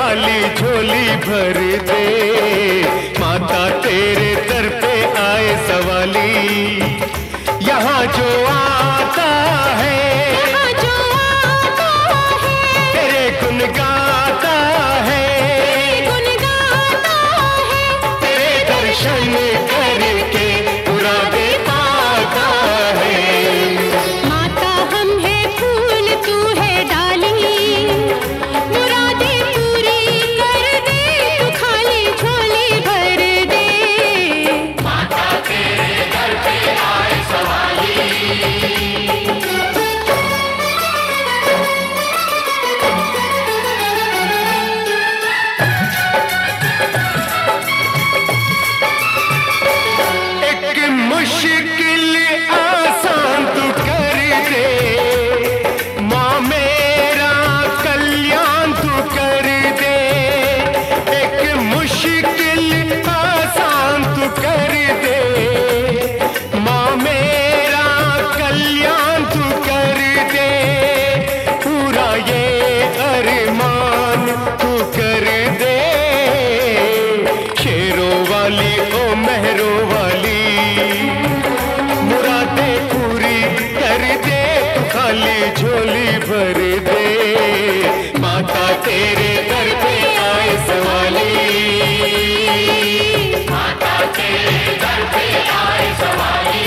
खाली झोली भर दे। माता तेरे दर पे आए सवाली, यहाँ जो आता है, तेरे गुण गाता है, तेरे दर्शन करके मुरादे पाता है। माता हम है फूल तू है डाली, मुरादे पूरी कर दे, तू खाली झोली भर दे। माता तेरे दर पे आए सवाली, एक मुश्किल आसान तू कर दे, माँ मेरा कल्याण तू कर दे। एक मुश्किल आसान तू कर दे, माँ मेरा कल्याण तू कर दे। पूरा ये अरमान तू कर दे, शेरों वाली ओ मेहरों वाली, मुरादे पूरी कर दे, तू खाली झोली भर दे। माता तेरे दर पे आए सवाली, माता तेरे दर पे आए सवाली।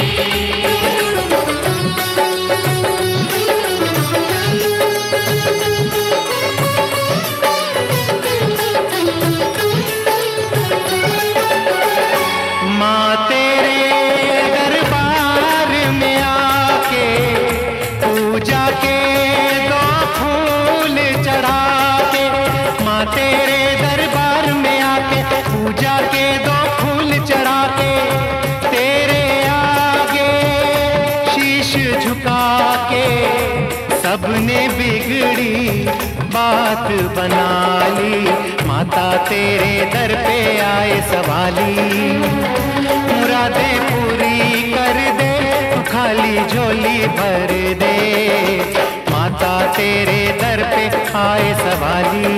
माँ तेरे दरबार में आके पूजा के दो फूल चढ़ा के। माँ तेरे दरबार में आके पूजा के दो फूल चढ़ा के, तेरे आगे शीश झुका के सबने बिगड़ी बात बना ली। माता तेरे दर पे आए सवाली, मुरादे पूरी कर दे, तू खाली झोली भर दे। माता तेरे दर पे आए सवाली,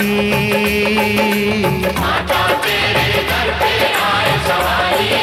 माता तेरे दर पे आए सवाली।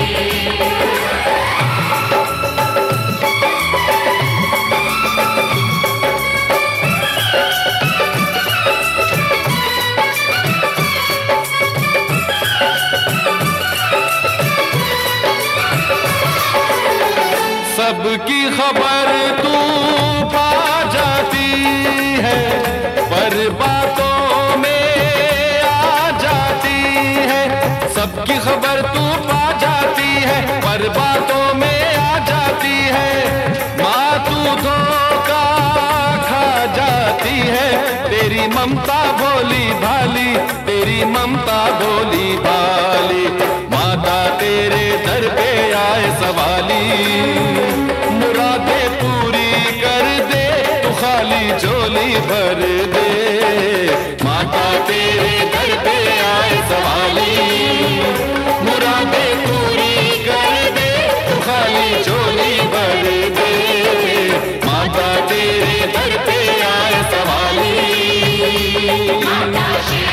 सबकी खबर तू पा जाती है, पर बातों में आ जाती है। सबकी खबर तू पा जाती है, पर बातों में आ जाती है। माँ तू धोखा खा जाती है, तेरी ममता भोली भाली, तेरी ममता भोली भाली। माता तेरे दर पे आए सवाली, मुरादे पूरी कर दे, तू खाली झोली भर दे। माता तेरे दर पे आए सवाली, मुरादे पूरी कर दे, तू खाली झोली भर दे। माता तेरे दर पे आए सवाली, माता